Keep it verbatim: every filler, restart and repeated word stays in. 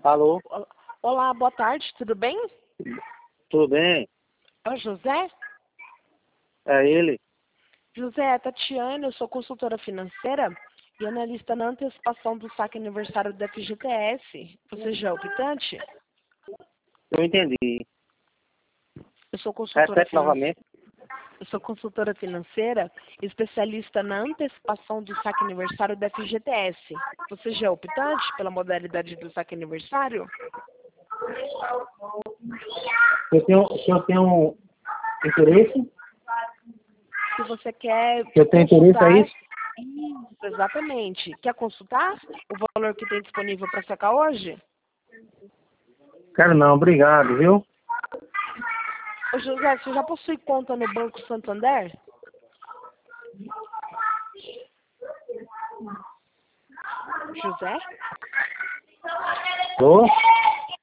Alô? Olá, boa tarde, tudo bem? Tudo bem? É o José? É ele? José, é Tatiana, eu sou consultora financeira e analista na antecipação do saque aniversário da F G T S. Você já é optante? Eu entendi. Eu sou consultora Repete financeira. novamente. Eu sou consultora financeira, especialista na antecipação do saque aniversário da F G T S. Você já é optante pela modalidade do saque aniversário? Eu tenho, o senhor tem um interesse? Se você quer Eu tenho interesse, consultar... é isso? Isso, exatamente. Quer consultar o valor que tem disponível para sacar hoje? Quero não, obrigado, viu? Ô José, você já possui conta no Banco Santander? José? Tô?